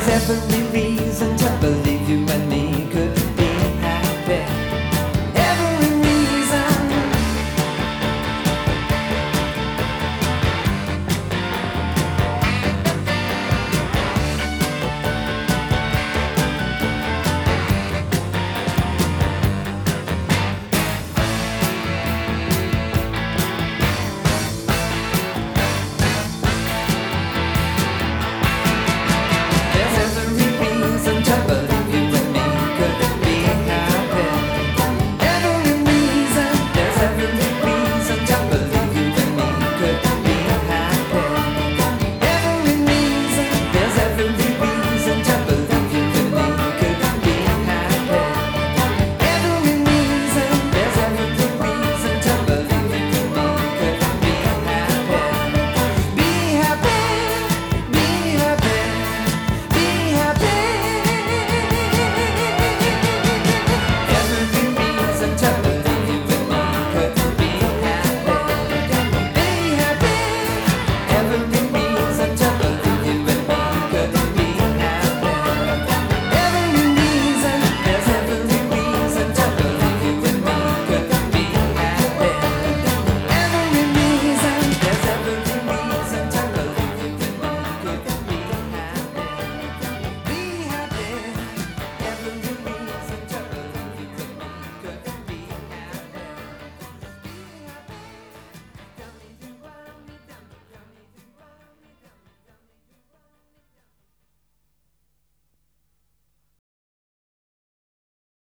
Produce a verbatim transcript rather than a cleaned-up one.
every reason to believe you and me could be happy. Every reason. There's every reason to believe you and me could be happy. Every reason. There's every reason to believe you and me could be happy. Every reason. There's every reason to believe you and me could be happy. Every reason. There's every reason to believe you and me could be happy. Be happy. Be happy. Be happy. Every reason to believe you and me could be happy. Be happy. Every